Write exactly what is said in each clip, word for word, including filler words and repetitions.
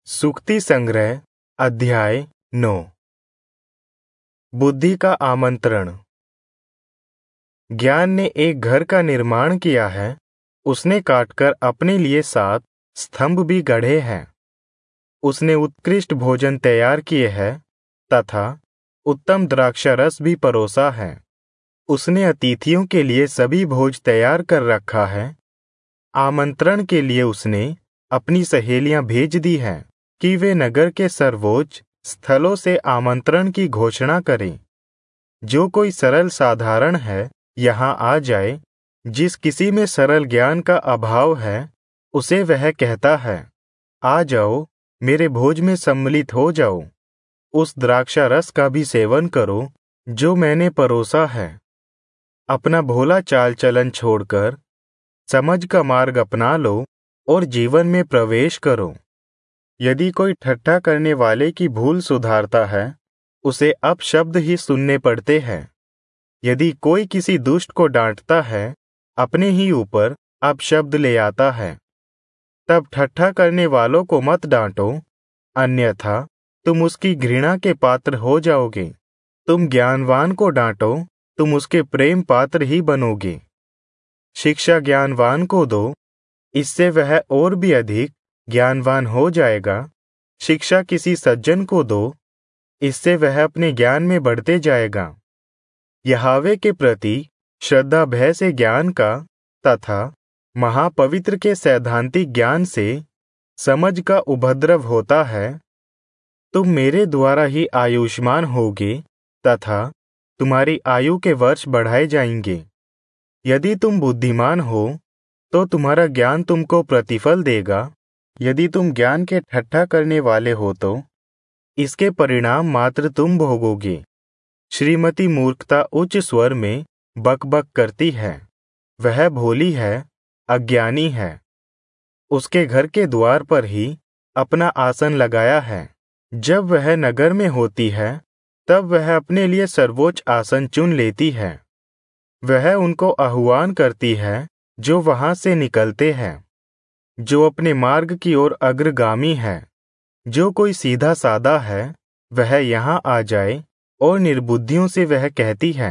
सूक्ति संग्रह अध्याय नौ। बुद्धि का आमंत्रण। ज्ञान ने एक घर का निर्माण किया है, उसने काटकर अपने लिए सात स्तंभ भी गढ़े हैं। उसने उत्कृष्ट भोजन तैयार किए हैं तथा उत्तम द्राक्षारस भी परोसा है। उसने अतिथियों के लिए सभी भोज तैयार कर रखा है। आमंत्रण के लिए उसने अपनी सहेलियां भेज दी हैं कि वे नगर के सर्वोच्च स्थलों से आमंत्रण की घोषणा करें। जो कोई सरल साधारण है यहाँ आ जाए। जिस किसी में सरल ज्ञान का अभाव है उसे वह कहता है, आ जाओ, मेरे भोज में सम्मिलित हो जाओ। उस द्राक्षा रस का भी सेवन करो जो मैंने परोसा है। अपना भोला चाल चलन छोड़कर समझ का मार्ग अपना लो और जीवन में प्रवेश करो। यदि कोई ठट्ठा करने वाले की भूल सुधारता है, उसे अपशब्द ही सुनने पड़ते हैं। यदि कोई किसी दुष्ट को डांटता है, अपने ही ऊपर अपशब्द ले आता है। तब ठट्ठा करने वालों को मत डांटो, अन्यथा तुम उसकी घृणा के पात्र हो जाओगे। तुम ज्ञानवान को डांटो, तुम उसके प्रेम पात्र ही बनोगे। शिक्षा ज्ञानवान को दो, इससे वह और भी अधिक ज्ञानवान हो जाएगा। शिक्षा किसी सज्जन को दो, इससे वह अपने ज्ञान में बढ़ते जाएगा। यहोवा के प्रति श्रद्धा भय से ज्ञान का तथा महापवित्र के सैद्धांतिक ज्ञान से समझ का उपद्रव होता है। तुम मेरे द्वारा ही आयुष्मान होगे तथा तुम्हारी आयु के वर्ष बढ़ाए जाएंगे। यदि तुम बुद्धिमान हो तो तुम्हारा ज्ञान तुमको प्रतिफल देगा। यदि तुम ज्ञान के ठट्ठा करने वाले हो तो इसके परिणाम मात्र तुम भोगोगे। श्रीमती मूर्खता उच्च स्वर में बकबक करती है, वह भोली है, अज्ञानी है। उसके घर के द्वार पर ही अपना आसन लगाया है। जब वह नगर में होती है तब वह अपने लिए सर्वोच्च आसन चुन लेती है। वह उनको आह्वान करती है जो वहां से निकलते हैं, जो अपने मार्ग की ओर अग्रगामी है। जो कोई सीधा सादा है वह यहाँ आ जाए, और निर्बुद्धियों से वह कहती है,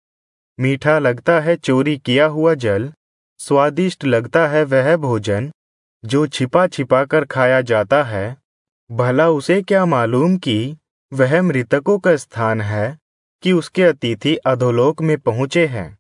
मीठा लगता है चोरी किया हुआ जल, स्वादिष्ट लगता है वह भोजन जो छिपा छिपा कर खाया जाता है। भला उसे क्या मालूम कि वह मृतकों का स्थान है कि उसके अतिथि अधोलोक में पहुँचे हैं।